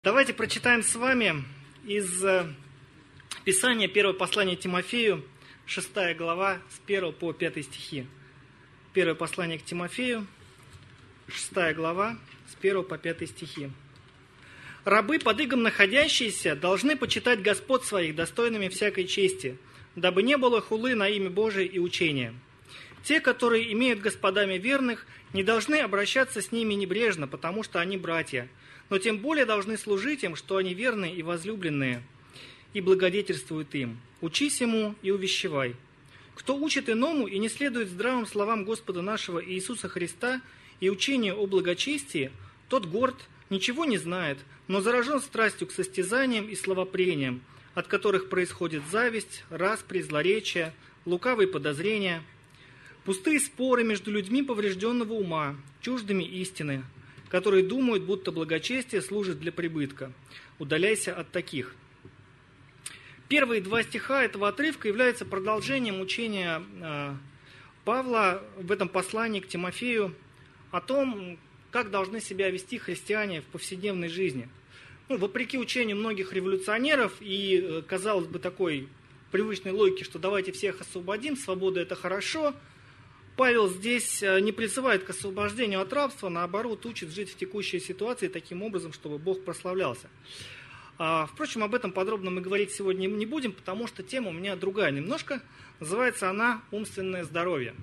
Давайте прочитаем с вами из Писания первое послание Тимофею, 6 глава, с 1 по 5 стихи. Первое послание к Тимофею, 6 глава, с 1 по 5 стихи. «Рабы, под игом находящиеся, должны почитать господ своих достойными всякой чести, дабы не было хулы на имя Божие и учения. Те, которые имеют господами верных, не должны обращаться с ними небрежно, потому что они братья, но тем более должны служить им, что они верные и возлюбленные, и благодетельствуют им. Учись ему и увещевай. Кто учит иному и не следует здравым словам Господа нашего Иисуса Христа и учению о благочестии, тот горд, ничего не знает, но заражен страстью к состязаниям и словопрениям, от которых происходит зависть, распри, злоречие, лукавые подозрения, пустые споры между людьми поврежденного ума, чуждыми истины, которые думают, будто благочестие служит для прибытка. Удаляйся от таких». Первые два стиха этого отрывка являются продолжением учения Павла в этом послании к Тимофею о том, как должны себя вести христиане в повседневной жизни. Вопреки учению многих революционеров и, казалось бы, такой привычной логике, что давайте всех освободим, свобода – это хорошо, Павел здесь не призывает к освобождению от рабства, наоборот, учит жить в текущей ситуации таким образом, чтобы Бог прославлялся. Впрочем, об этом подробно мы говорить сегодня не будем, потому что тема у меня другая немножко. Называется она «Умственное здоровье».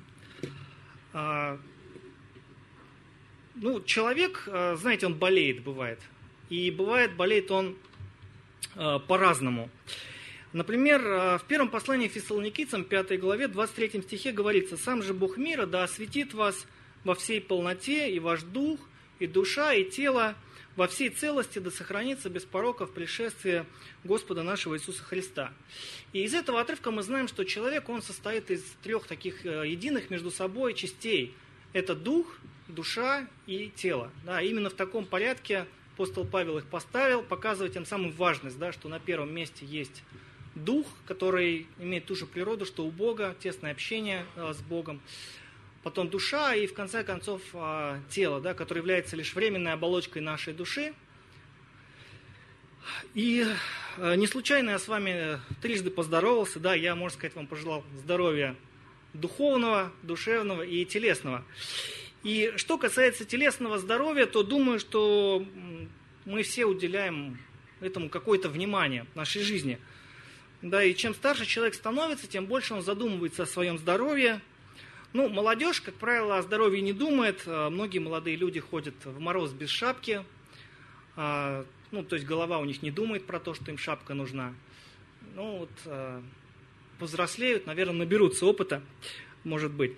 Человек, знаете, он болеет, бывает. И болеет он по-разному. Например, в первом послании Фессалоникийцам, 5 главе, 23 стихе говорится: «Сам же Бог мира да осветит вас во всей полноте, и ваш дух, и душа, и тело во всей целости да сохранится без порока в пришествии Господа нашего Иисуса Христа». И из этого отрывка мы знаем, что человек, он состоит из трех таких единых между собой частей. Это дух, душа и тело. Да, именно в таком порядке апостол Павел их поставил, показывая тем самым важность, да, что на первом месте есть дух, который имеет ту же природу, что у Бога, тесное общение с Богом. Потом душа и, в конце концов, тело, да, которое является лишь временной оболочкой нашей души. И не случайно я с вами трижды поздоровался. Да, я, можно сказать, вам пожелал здоровья духовного, душевного и телесного. И что касается телесного здоровья, то думаю, что мы все уделяем этому какое-то внимание в нашей жизни. Да, и чем старше человек становится, тем больше он задумывается о своем здоровье. Молодежь, как правило, о здоровье не думает. Многие молодые люди ходят в мороз без шапки. То есть голова у них не думает про то, что им шапка нужна. Повзрослеют, наверное, наберутся опыта, может быть.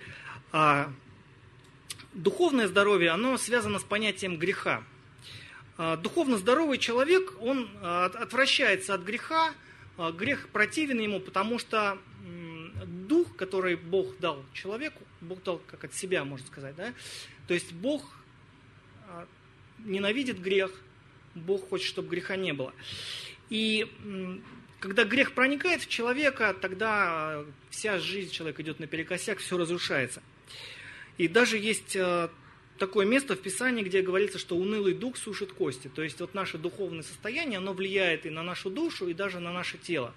Духовное здоровье, оно связано с понятием греха. Духовно здоровый человек, он отвращается от греха. Грех противен ему, потому что дух, который Бог дал человеку, Бог дал как от себя, можно сказать, да? То есть Бог ненавидит грех, Бог хочет, чтобы греха не было. И когда грех проникает в человека, тогда вся жизнь человека идет наперекосяк, все разрушается. И даже есть такое место в Писании, где говорится, что унылый дух сушит кости. То есть вот наше духовное состояние, оно влияет и на нашу душу, и даже на наше тело.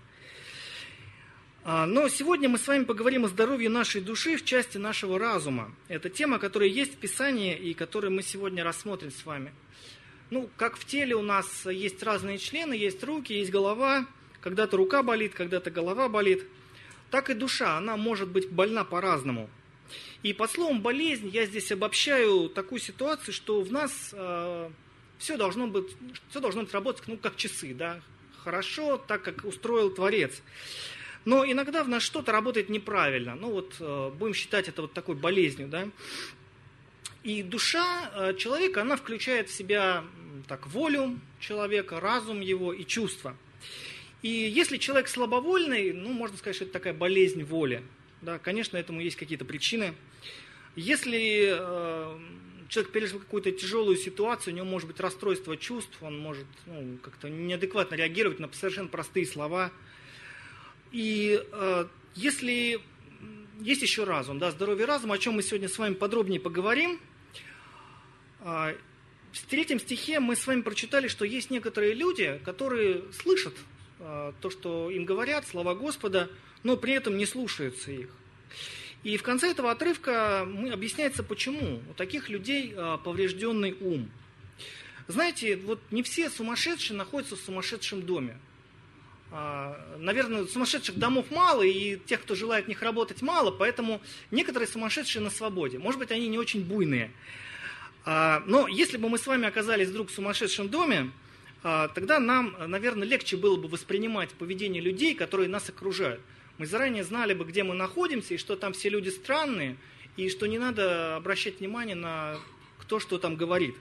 Но сегодня мы с вами поговорим о здоровье нашей души в части нашего разума. Это тема, которая есть в Писании и которую мы сегодня рассмотрим с вами. Как в теле у нас есть разные члены, есть руки, есть голова. Когда-то рука болит, когда-то голова болит. Так и душа, она может быть больна по-разному. И под словом «болезнь» я здесь обобщаю такую ситуацию, что в нас все должно быть работать, как часы, да? Хорошо, так как устроил Творец. Но иногда в нас что-то работает неправильно. Будем считать это вот такой болезнью, да? И душа человека, она включает в себя волю человека, разум его и чувства. И если человек слабовольный, можно сказать, что это такая болезнь воли. Да, конечно, этому есть какие-то причины. Если человек пережил какую-то тяжелую ситуацию, у него может быть расстройство чувств, он может как-то неадекватно реагировать на совершенно простые слова. И если есть еще разум, да, здоровье разума, о чем мы сегодня с вами подробнее поговорим. В 3 стихе мы с вами прочитали, что есть некоторые люди, которые слышат то, что им говорят, слова Господа, но при этом не слушаются их. И в конце этого отрывка объясняется, почему у таких людей поврежденный ум. Знаете, вот не все сумасшедшие находятся в сумасшедшем доме. Наверное, сумасшедших домов мало, и тех, кто желает в них работать, мало, поэтому некоторые сумасшедшие на свободе. Может быть, они не очень буйные. Но если бы мы с вами оказались вдруг в сумасшедшем доме, тогда нам, наверное, легче было бы воспринимать поведение людей, которые нас окружают. Мы заранее знали бы, где мы находимся, и что там все люди странные, и что не надо обращать внимание на кто что там говорит.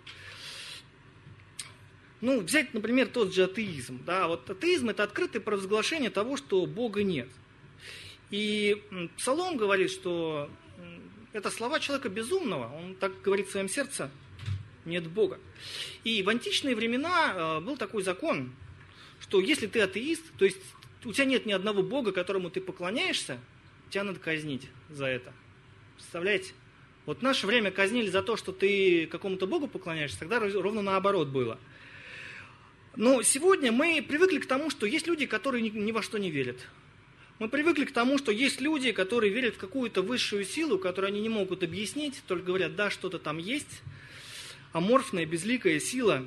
Взять, например, тот же атеизм. Да? Вот атеизм – это открытое провозглашение того, что Бога нет. И Псалом говорит, что это слова человека безумного. Он так говорит в своем сердце: нет Бога. И в античные времена был такой закон, что если ты атеист, то есть у тебя нет ни одного Бога, которому ты поклоняешься, тебя надо казнить за это. Представляете? Вот в наше время казнили за то, что ты какому-то Богу поклоняешься, тогда ровно наоборот было. Но сегодня мы привыкли к тому, что есть люди, которые ни во что не верят. Мы привыкли к тому, что есть люди, которые верят в какую-то высшую силу, которую они не могут объяснить, только говорят: да, что-то там есть, аморфная, безликая сила.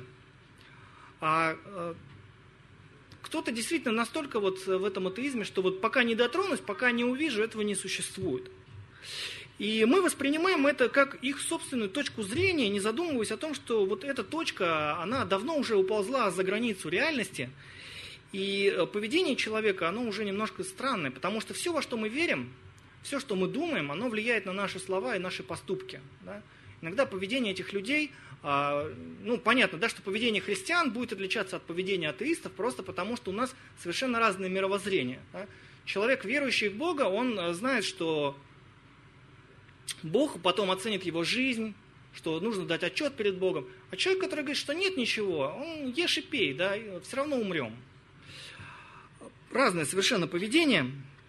Кто-то действительно настолько вот в этом атеизме, что вот пока не дотронусь, пока не увижу, этого не существует. И мы воспринимаем это как их собственную точку зрения, не задумываясь о том, что вот эта точка, она давно уже уползла за границу реальности, и поведение человека, оно уже немножко странное, потому что все, во что мы верим, все, что мы думаем, оно влияет на наши слова и наши поступки. Да? Иногда поведение этих людей, понятно, да, что поведение христиан будет отличаться от поведения атеистов, просто потому что у нас совершенно разное мировоззрение. Да? Человек, верующий в Бога, он знает, что Бог потом оценит его жизнь, что нужно дать отчет перед Богом. А человек, который говорит, что нет ничего, он ешь и пей, да, все равно умрем. Разное совершенно поведение.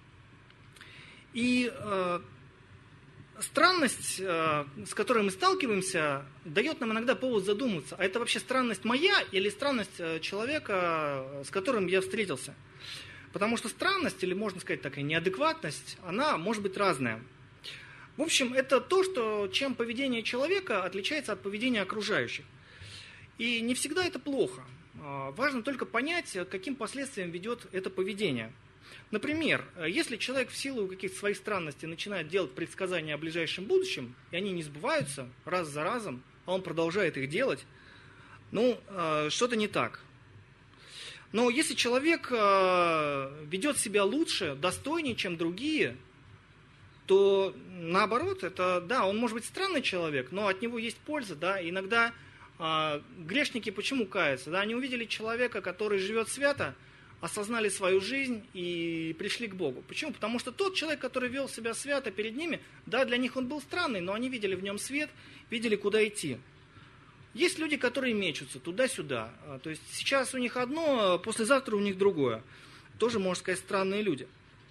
И странность, с которой мы сталкиваемся, дает нам иногда повод задуматься, а это вообще странность моя или странность человека, с которым я встретился. Потому что странность, или можно сказать такая неадекватность, она может быть разная. В общем, это то, чем поведение человека отличается от поведения окружающих. И не всегда это плохо. Важно только понять, к каким последствиям ведет это поведение. Например, если человек в силу каких-то своих странностей начинает делать предсказания о ближайшем будущем, и они не сбываются раз за разом, а он продолжает их делать, что-то не так. Но если человек ведет себя лучше, достойнее, чем другие, то наоборот, он может быть странный человек, но от него есть польза. Да? Иногда грешники почему каются? Да? Они увидели человека, который живет свято, осознали свою жизнь и пришли к Богу. Почему? Потому что тот человек, который вел себя свято перед ними, да, для них он был странный, но они видели в нем свет, видели, куда идти. Есть люди, которые мечутся туда-сюда. То есть сейчас у них одно, послезавтра у них другое. Тоже, можно сказать, странные люди.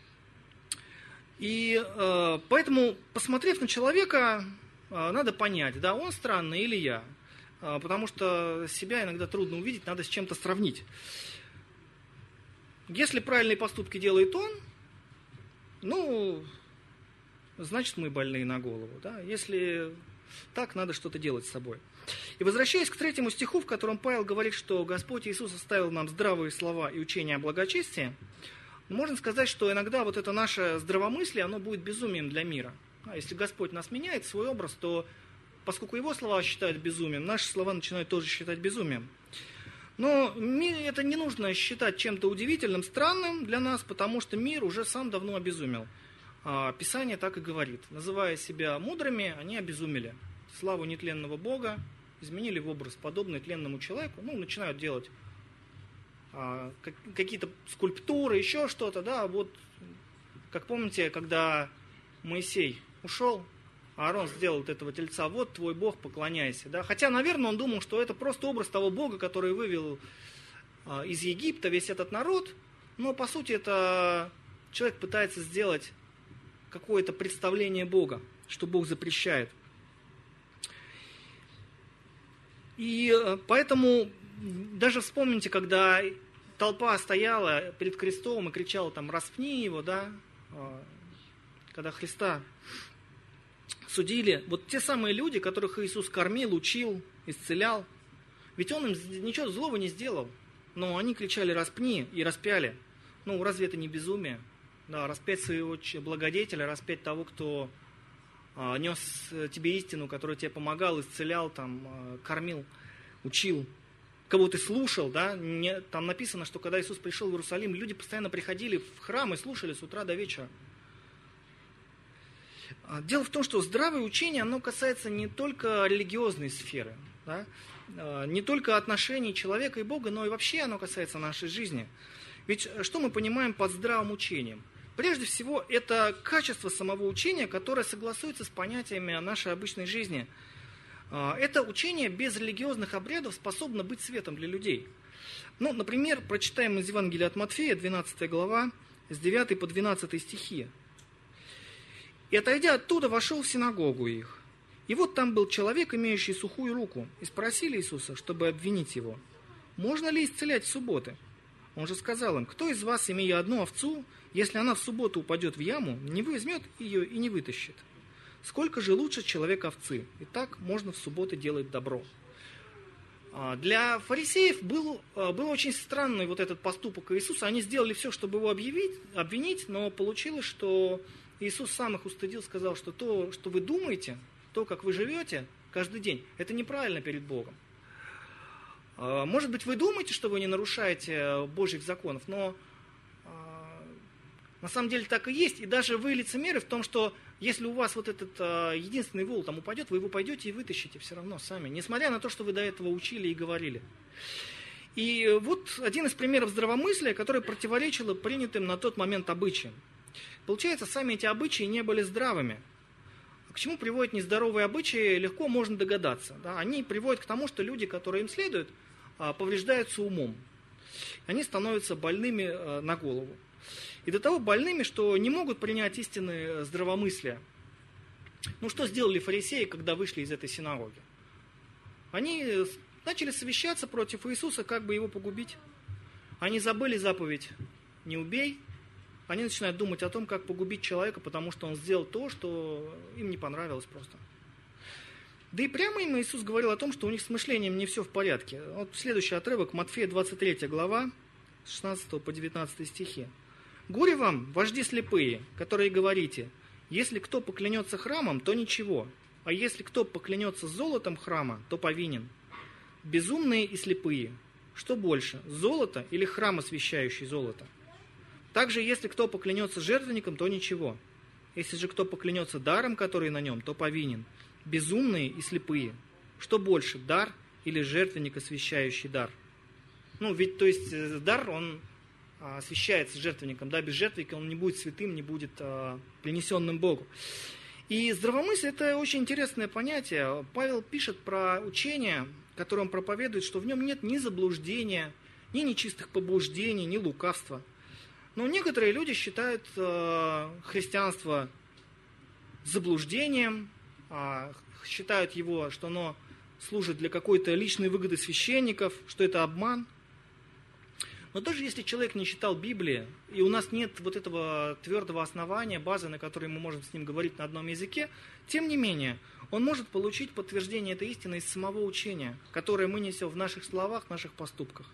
И поэтому, посмотрев на человека, надо понять, да, он странный или я. Потому что себя иногда трудно увидеть, надо с чем-то сравнить. Если правильные поступки делает он, значит мы больные на голову. Да? Если так, надо что-то делать с собой. И возвращаясь к 3 стиху, в котором Павел говорит, что Господь Иисус оставил нам здравые слова и учения о благочестии, можно сказать, что иногда вот это наше здравомыслие, оно будет безумием для мира. Если Господь нас меняет, свой образ, то поскольку Его слова считают безумием, наши слова начинают тоже считать безумием. Но это не нужно считать чем-то удивительным, странным для нас, потому что мир уже сам давно обезумел. Писание так и говорит. Называя себя мудрыми, они обезумели. Славу нетленного Бога изменили в образ, подобный тленному человеку. Начинают делать какие-то скульптуры, еще что-то. Да, вот, как помните, когда Моисей ушел, Аарон сделал от этого тельца: вот твой Бог, поклоняйся. Да? Хотя, наверное, он думал, что это просто образ того Бога, который вывел из Египта весь этот народ. Но, по сути, это человек пытается сделать какое-то представление Бога, что Бог запрещает. И поэтому даже вспомните, когда толпа стояла перед крестом и кричала там «распни его», да, когда Христа судили, вот те самые люди, которых Иисус кормил, учил, исцелял, ведь Он им ничего злого не сделал, но они кричали «распни» и распяли. Ну, разве это не безумие? Да, распять своего благодетеля, распять того, кто нес тебе истину, который тебе помогал, исцелял, там, кормил, учил, кого ты слушал, да, там написано, что когда Иисус пришел в Иерусалим, люди постоянно приходили в храм и слушали с утра до вечера. Дело в том, что здравое учение, оно касается не только религиозной сферы, да, не только отношений человека и Бога, но и вообще оно касается нашей жизни. Ведь что мы понимаем под здравым учением? Прежде всего, это качество самого учения, которое согласуется с понятиями нашей обычной жизни. Это учение без религиозных обрядов способно быть светом для людей. Ну, например, прочитаем из Евангелия от Матфея, 12 глава, с 9 по 12 стихи. «И, отойдя оттуда, вошел в синагогу их. И вот там был человек, имеющий сухую руку, и спросили Иисуса, чтобы обвинить его, можно ли исцелять в субботы? Он же сказал им, кто из вас, имея одну овцу, если она в субботу упадет в яму, не возьмет ее и не вытащит? Сколько же лучше человек овцы? И так можно в субботы делать добро». Для фарисеев был очень странный вот этот поступок Иисуса. Они сделали все, чтобы его обвинить, но получилось, что Иисус сам их устыдил, сказал, что то, что вы думаете, то, как вы живете каждый день, это неправильно перед Богом. Может быть, вы думаете, что вы не нарушаете Божьих законов, но на самом деле так и есть. И даже вы лицемеры в том, что если у вас вот этот единственный вол там упадет, вы его пойдете и вытащите все равно сами, несмотря на то, что вы до этого учили и говорили. И вот один из примеров здравомыслия, который противоречило принятым на тот момент обычаям. Получается, сами эти обычаи не были здравыми. К чему приводят нездоровые обычаи, легко можно догадаться. Да? Они приводят к тому, что люди, которые им следуют, повреждаются умом. Они становятся больными на голову. И до того больными, что не могут принять истины здравомыслия. Ну, что сделали фарисеи, когда вышли из этой синагоги? Они начали совещаться против Иисуса, как бы его погубить. Они забыли заповедь «не убей». Они начинают думать о том, как погубить человека, потому что он сделал то, что им не понравилось просто. Да и прямо им Иисус говорил о том, что у них с мышлением не все в порядке. Вот следующий отрывок, Матфея 23 глава, с 16 по 19 стихи. «Горе вам, вожди слепые, которые говорите, если кто поклянется храмом, то ничего, а если кто поклянется золотом храма, то повинен. Безумные и слепые, что больше, золото или храм, освящающий золото? Также, если кто поклянется жертвенником, то ничего. Если же кто поклянется даром, который на нем, то повинен. Безумные и слепые. Что больше, дар или жертвенник, освящающий дар?» Ну, ведь, то есть, дар, он освящается жертвенником, да, без жертвенника он не будет святым, не будет принесенным Богу. И здравомыслие – это очень интересное понятие. Павел пишет про учение, которое он проповедует, что в нем нет ни заблуждения, ни нечистых побуждений, ни лукавства. Но некоторые люди считают христианство заблуждением, считают его, что оно служит для какой-то личной выгоды священников, что это обман. Но даже если человек не читал Библии, и у нас нет вот этого твердого основания, базы, на которой мы можем с ним говорить на одном языке, тем не менее, он может получить подтверждение этой истины из самого учения, которое мы несем в наших словах, в наших поступках.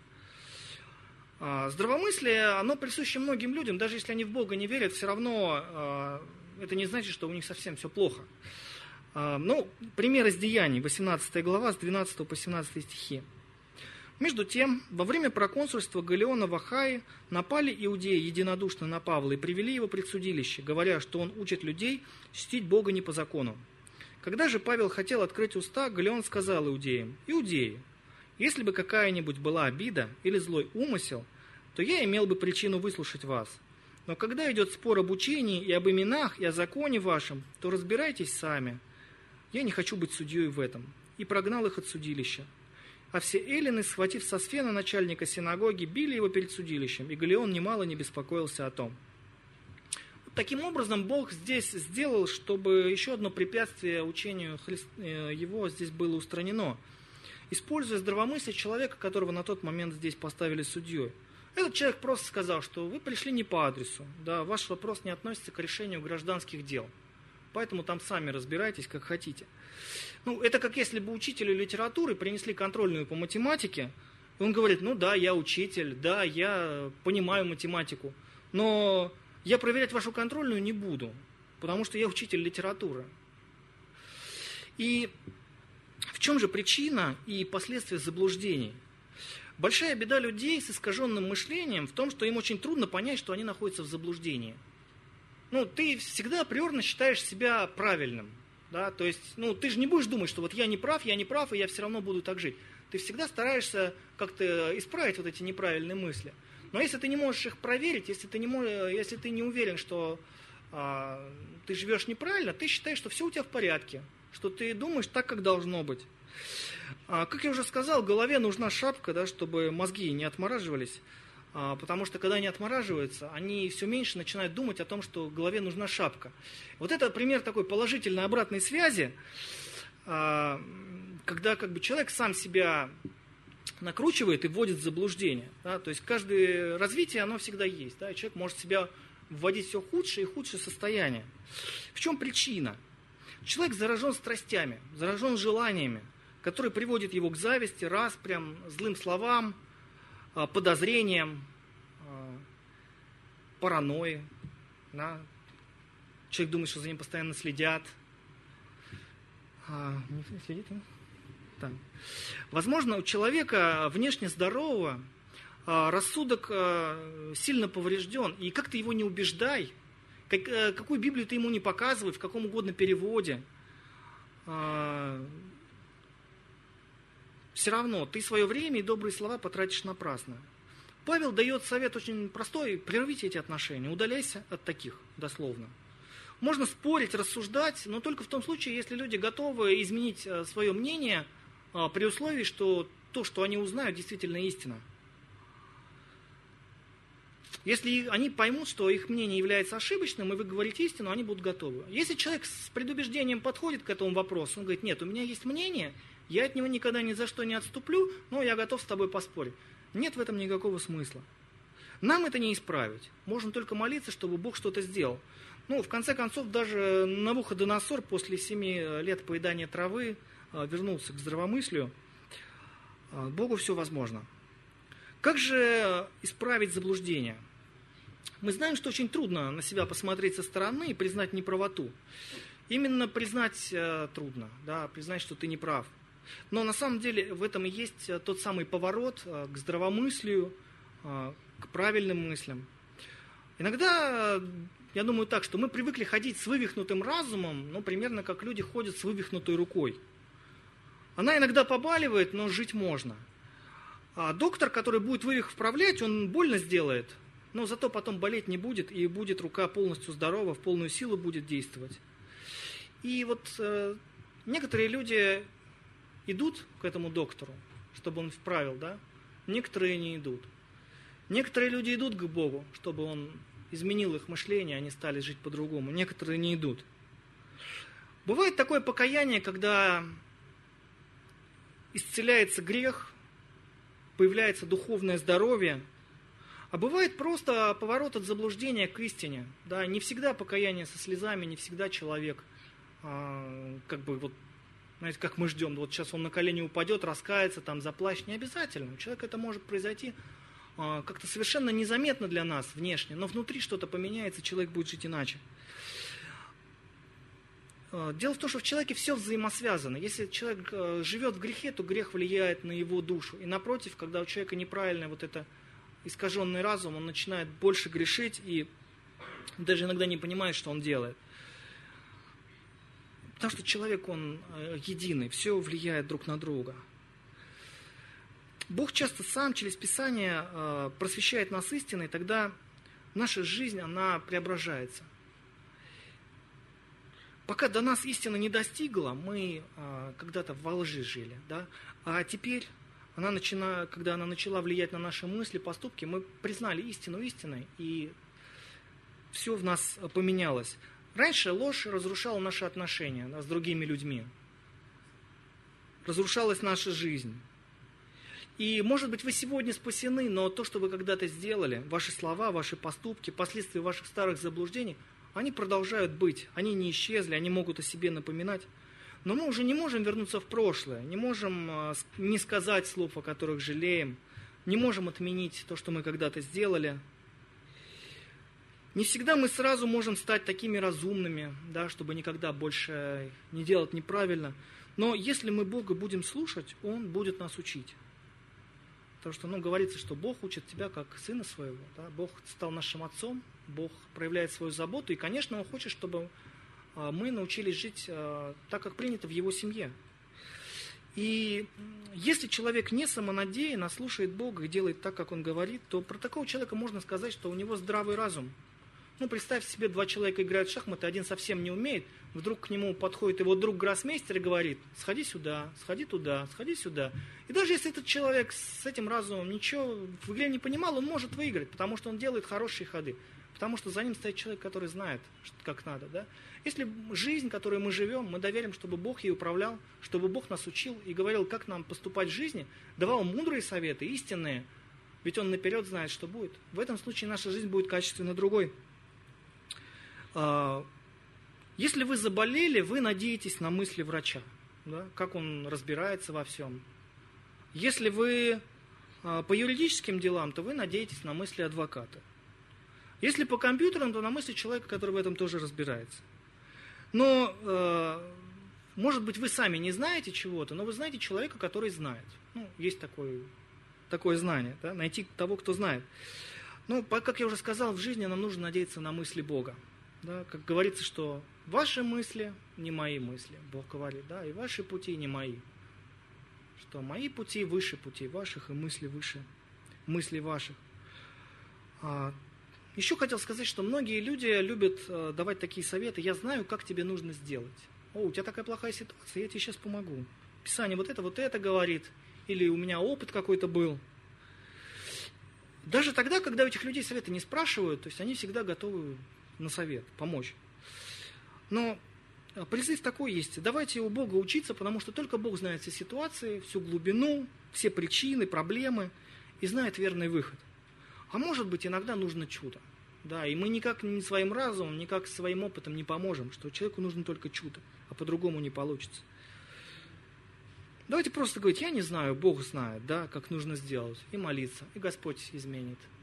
Здравомыслие, оно присуще многим людям, даже если они в Бога не верят, все равно это не значит, что у них совсем все плохо. Ну, пример из Деяний, 18 глава, с 12 по 17 стихи. «Между тем, во время проконсульства Галлиона в Ахае напали иудеи единодушно на Павла и привели его пред судилище, говоря, что он учит людей чтить Бога не по закону. Когда же Павел хотел открыть уста, Галлион сказал иудеям: «Иудеи, если бы какая-нибудь была обида или злой умысел, то я имел бы причину выслушать вас. Но когда идет спор об учении и об именах, и о законе вашем, то разбирайтесь сами. Я не хочу быть судьей в этом». И прогнал их от судилища. А все эллины, схватив Сосфена, начальника синагоги, били его перед судилищем, и Галлион немало не беспокоился о том. Таким образом, Бог здесь сделал, чтобы еще одно препятствие учению его здесь было устранено. используя здравомыслие человека, которого на тот момент здесь поставили судьей. Этот человек просто сказал, что вы пришли не по адресу, да, ваш вопрос не относится к решению гражданских дел, поэтому там сами разбирайтесь, как хотите. Это как если бы учителю литературы принесли контрольную по математике, и он говорит, да, я учитель, да, я понимаю математику, но я проверять вашу контрольную не буду, потому что я учитель литературы. И в чем же причина и последствия заблуждений? Большая беда людей с искаженным мышлением в том, что им очень трудно понять, что они находятся в заблуждении. Ты всегда априорно считаешь себя правильным. Да? То есть, ты же не будешь думать, что вот я не прав, и я все равно буду так жить. Ты всегда стараешься как-то исправить вот эти неправильные мысли. Но если ты не можешь их проверить, если ты не уверен, что ты живешь неправильно, ты считаешь, что все у тебя в порядке, что ты думаешь так, как должно быть. Как я уже сказал, голове нужна шапка, да, чтобы мозги не отмораживались, потому что когда они отмораживаются, они все меньше начинают думать о том, что голове нужна шапка. Вот это пример такой положительной обратной связи, когда человек сам себя накручивает и вводит в заблуждение. Да, то есть каждое развитие, оно всегда есть. Да, и человек может себя вводить все худшее и худшее состояние. В чем причина? Человек заражен страстями, заражен желаниями, которые приводят его к зависти, распрям, злым словам, подозрениям, паранойи. Да. Человек думает, что за ним постоянно следят. Следит, да? Да. Возможно, у человека внешне здорового рассудок сильно поврежден, и как ты его не убеждай, какую Библию ты ему не показывай, в каком угодно переводе, все равно ты свое время и добрые слова потратишь напрасно. Павел дает совет очень простой: прервите эти отношения, удаляйся от таких, дословно. Можно спорить, рассуждать, но только в том случае, если люди готовы изменить свое мнение при условии, что то, что они узнают, действительно истина. Если они поймут, что их мнение является ошибочным, и вы говорите истину, они будут готовы. Если человек с предубеждением подходит к этому вопросу, он говорит, нет, у меня есть мнение, я от него никогда ни за что не отступлю, но я готов с тобой поспорить. Нет в этом никакого смысла. Нам это не исправить. Можно только молиться, чтобы Бог что-то сделал. В конце концов, даже Навуходоносор после 7 лет поедания травы вернулся к здравомыслию. Богу все возможно. Как же исправить заблуждение? Мы знаем, что очень трудно на себя посмотреть со стороны и признать неправоту. Именно признать трудно, да, признать, что ты не прав. Но на самом деле в этом и есть тот самый поворот к здравомыслию, к правильным мыслям. Иногда, я думаю так, что мы привыкли ходить с вывихнутым разумом, примерно как люди ходят с вывихнутой рукой. Она иногда побаливает, но жить можно. А доктор, который будет вывих вправлять, он больно сделает, но зато потом болеть не будет, и будет рука полностью здорова, в полную силу будет действовать. И вот некоторые люди идут к этому доктору, чтобы он вправил, да? Некоторые не идут. Некоторые люди идут к Богу, чтобы он изменил их мышление, они стали жить по-другому. Некоторые не идут. Бывает такое покаяние, когда исцеляется грех, появляется духовное здоровье, а бывает просто поворот от заблуждения к истине. Да, не всегда покаяние со слезами, не всегда человек, знаете, как мы ждем, вот сейчас он на колени упадет, раскается, там заплачет, не обязательно. У человека это может произойти как-то совершенно незаметно для нас внешне, но внутри что-то поменяется, человек будет жить иначе. Дело в том, что в человеке все взаимосвязано. Если человек живет в грехе, то грех влияет на его душу. И напротив, когда у человека неправильный вот это искаженный разум, он начинает больше грешить и даже иногда не понимает, что он делает. Потому что человек, он единый, все влияет друг на друга. Бог часто сам через Писание просвещает нас истиной, тогда наша жизнь, она преображается. Пока до нас истина не достигла, мы когда-то во лжи жили, да? А теперь, когда она начала влиять на наши мысли, поступки, мы признали истину истиной, и все в нас поменялось. Раньше ложь разрушала наши отношения с другими людьми. разрушалась наша жизнь. И, может быть, вы сегодня спасены, но то, что вы когда-то сделали, ваши слова, ваши поступки, последствия ваших старых заблуждений, они продолжают быть, они не исчезли, они могут о себе напоминать. Но мы уже не можем вернуться в прошлое, не можем не сказать слов, о которых жалеем, не можем отменить то, что мы когда-то сделали. Не всегда мы сразу можем стать такими разумными, да, чтобы никогда больше не делать неправильно. Но если мы Бога будем слушать, Он будет нас учить. Потому что, говорится, что Бог учит тебя как сына своего. Да? Бог стал нашим отцом, Бог проявляет свою заботу. И, конечно, Он хочет, чтобы мы научились жить так, как принято в Его семье. И если человек не самонадеян, а слушает Бога и делает так, как Он говорит, то про такого человека можно сказать, что у него здравый разум. Представь себе, два человека играют в шахматы, один совсем не умеет, вдруг к нему подходит его друг-гроссмейстер и говорит: сходи сюда, сходи туда, сходи сюда. И даже если этот человек с этим разумом ничего в игре не понимал, он может выиграть, потому что он делает хорошие ходы, потому что за ним стоит человек, который знает, как надо. Да? Если жизнь, которой мы живем, мы доверим, чтобы Бог ей управлял, чтобы Бог нас учил и говорил, как нам поступать в жизни, давал мудрые советы, истинные, ведь Он наперед знает, что будет. В этом случае наша жизнь будет качественно другой. Если вы заболели, вы надеетесь на мысли врача, да, как он разбирается во всем. Если вы по юридическим делам, то вы надеетесь на мысли адвоката. Если по компьютерам, то на мысли человека, который в этом тоже разбирается. Но, может быть, вы сами не знаете чего-то, но вы знаете человека, который знает. Есть такое знание, да, найти того, кто знает. Но, как я уже сказал, в жизни нам нужно надеяться на мысли Бога. Да, как говорится, что ваши мысли не мои мысли, Бог говорит, да, и ваши пути не мои. Что мои пути выше путей ваших, и мысли выше мыслей ваших. Еще хотел сказать, что многие люди любят давать такие советы: я знаю, как тебе нужно сделать. У тебя такая плохая ситуация, я тебе сейчас помогу. Писание вот это говорит, или у меня опыт какой-то был. Даже тогда, когда у этих людей советы не спрашивают, то есть они всегда готовы на совет, помочь. Но призыв такой есть: давайте у Бога учиться, потому что только Бог знает все ситуации, всю глубину, все причины, проблемы и знает верный выход. А может быть, иногда нужно чудо. Да, и мы никак ни своим разумом, никак своим опытом не поможем, что человеку нужно только чудо, а по-другому не получится. Давайте просто говорить: я не знаю, Бог знает, да, как нужно сделать, и молиться, и Господь изменит.